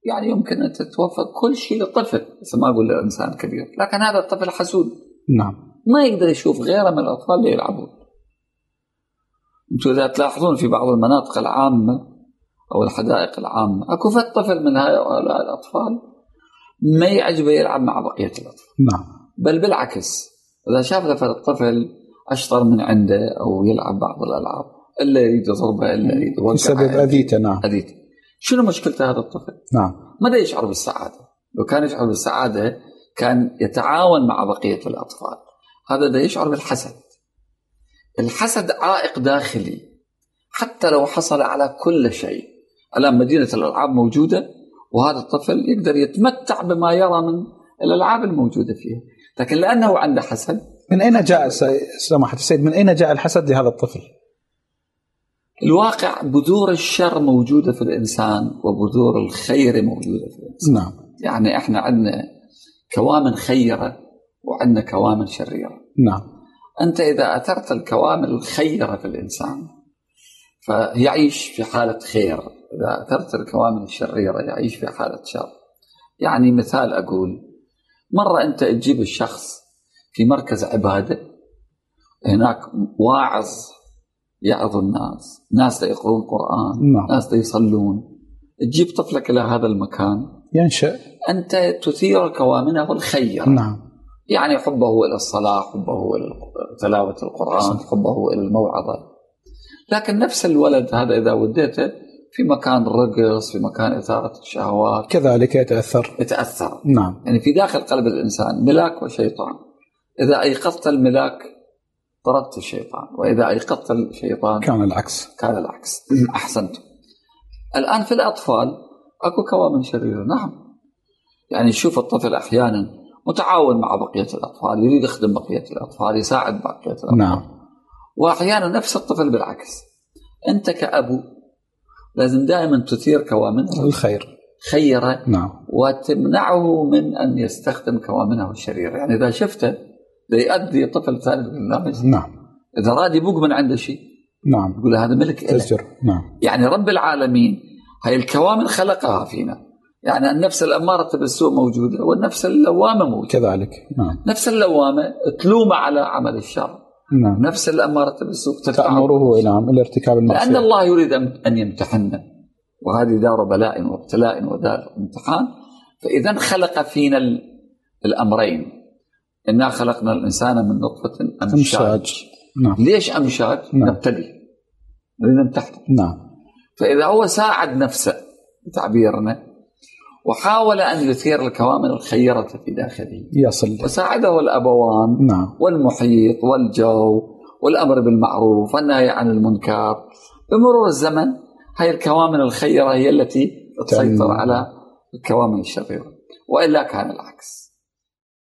يعني يمكن أن تتوفر كل شيء للطفل، بس ما أقول للإنسان كبير. لكن هذا الطفل حسود، نعم، ما يقدر يشوف غيره من الأطفال اللي يلعبون. أنتم إذا تلاحظون في بعض المناطق العامة أو الحدائق العامة أكو فد طفل من هؤلاء الأطفال ما يعجبه يلعب مع بقية الأطفال. نعم، بل بالعكس، إذا شاف فد الطفل أشطر من عنده أو يلعب بعض الألعاب إلا يريد يضربه، إلا يريد يوقعه بسبب أذيته. نعم، أذيته. شنو مشكلة هذا الطفل؟ نعم، ماذا يشعر بالسعادة؟ لو كان يشعر بالسعادة كان يتعاون مع بقية الأطفال. هذا ده يشعر بالحسد. الحسد عائق داخلي، حتى لو حصل على كل شيء. الآن مدينة الألعاب موجودة، وهذا الطفل يقدر يتمتع بما يرى من الألعاب الموجودة فيها، لكن لأنه عنده حسد. من أين جاء سماحة السيد، من أين جاء الحسد لهذا الطفل؟ الواقع بذور الشر موجودة في الإنسان وبذور الخير موجودة في الإنسان. نعم. يعني إحنا عندنا كوامن خيرة وعندنا كوامن شريرة. نعم. أنت إذا أثرت الكوامن الخيرة في الإنسان فيعيش في حالة خير، إذا أثرت الكوامن الشريرة يعيش في حالة شر. يعني مثال أقول، مرة أنت تجيب الشخص في مركز عبادة، هناك واعظ يعظ الناس، ناس يقرؤون القرآن، نعم. ناس يصلون، تجيب طفلك إلى هذا المكان ينشأ، أنت تثير كوامنه الخيرة. نعم. يعني حبه إلى الصلاة، حبه إلى تلاوة القرآن، حبه إلى الموعظة. لكن نفس الولد هذا إذا وديته في مكان رقص، في مكان إثارة الشهوات، كذلك يتأثر. نعم. يعني في داخل قلب الإنسان ملاك وشيطان. إذا أيقظت الملاك طردت الشيطان، وإذا أيقظت الشيطان كان العكس. أحسنت. الآن في الأطفال أكو كوامن شريرة. نعم. يعني شوف الطفل أحيانا متعاون مع بقية الأطفال، يريد يخدم بقية الأطفال، يساعد بقية الأطفال. نعم. وأحيانا نفس الطفل بالعكس. أنت كأبو لازم دائما تثير كوامن خيرة. نعم. وتمنعه من أن يستخدم كوامنه الشريرة. يعني إذا شفته يؤدي طفل ثاني بالله، نعم. إذا راد يبوق من عنده شيء، نعم، يقول هذا ملك تزجر. نعم. يعني رب العالمين هاي الكوامن خلقها فينا. يعني النفس الأمارة بالسوء موجودة، والنفس اللوامة موجودة كذلك. نعم. نفس اللوامة تلوم على عمل الشر. نعم. نفس الأمارة بالسوء تأمره إلى ارتكاب المعصية، لأن الله يريد أن يمتحننا، وهذه دار بلاء وابتلاء ودار امتحان. فإذا خلق فينا الأمرين. إنا خلقنا الإنسان من نطفة أمشاج. نعم. ليش أمشاج؟ نعم. نبتلي، نمتحن. نعم. فإذا هو ساعد نفسه بتعبيرنا وحاول أن يثير الكوامن الخيرة في داخله، يصل، وساعده الأبوان. نعم. والمحيط والجو والأمر بالمعروف والنهي عن المنكر، بمرور الزمن هاي الكوامن الخيرة هي التي تسيطر على الكوامن الشريرة، وإلا كان العكس.